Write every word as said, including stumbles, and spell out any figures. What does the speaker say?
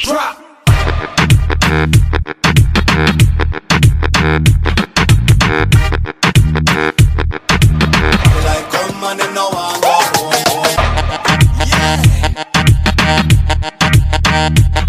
Drop. Like come on and no one go home. Yeah.